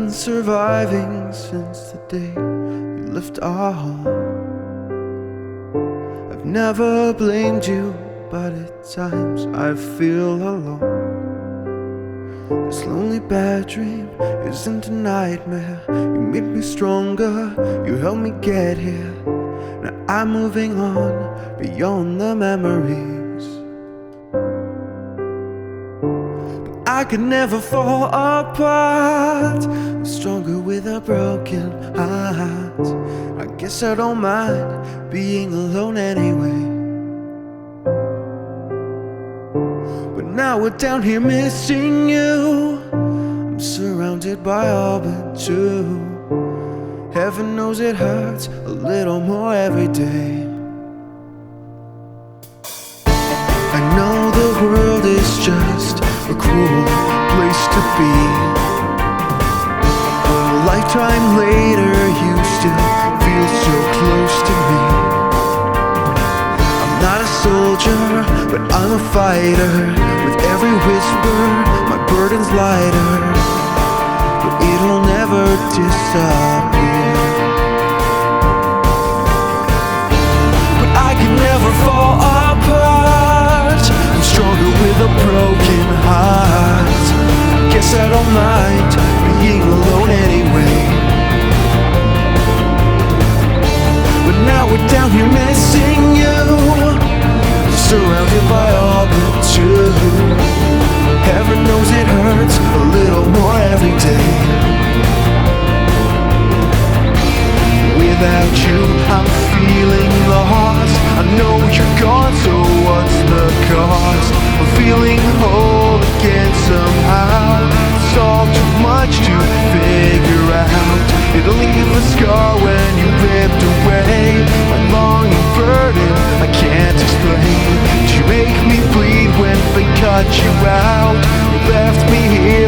been surviving since the day you left our home. I've never blamed you, but at times I feel alone. This lonely bad dream isn't a nightmare. You made me stronger, you helped me get here. Now I'm moving on beyond the memories. But I could never fall apart. I'm stronger with a broken heart. I guess I don't mind being alone anyway. But now we're down here missing you. I'm surrounded by all but you. Heaven knows it hurts a little more every day. I know the world is just a cruel place to be, but a lifetime later you still feel so close to me. I'm not a soldier, but I'm a fighter. With every whisper, my burden's lighter, but it'll never disappear. But I can never fall apart. I'm stronger with a broken heart. Guess I don't mind being alone anyway. But now we're down here missing you, surrounded by all but you. Heaven knows it hurts a little more every day. Without you, I'm feeling lost. I know you're gone, so what's the cost? I'm feeling whole again somehow. It's all too much to figure out. It'll leave a scar when you ripped away my longing burden I can't explain. You make me bleed when they cut you out. You left me here